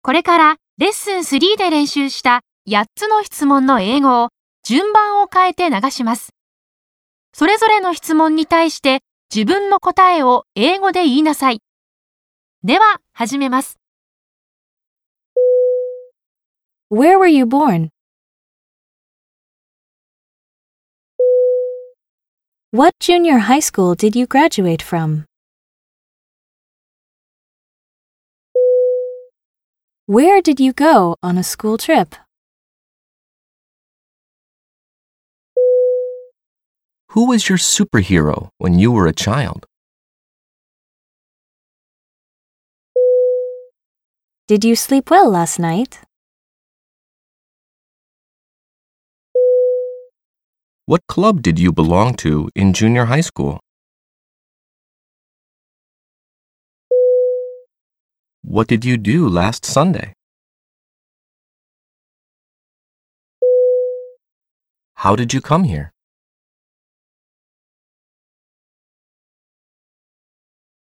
これからレッスン3で練習した8つの質問の英語を順番を変えて流します。それぞれの質問に対して自分の答えを英語で言いなさい。では始めます。 Where were you born? What junior high school did you graduate from? Where did you go on a school trip? Who was your superhero when you were a child? Did you sleep well last night? What club did you belong to in junior high school? What did you do last Sunday? How did you come here?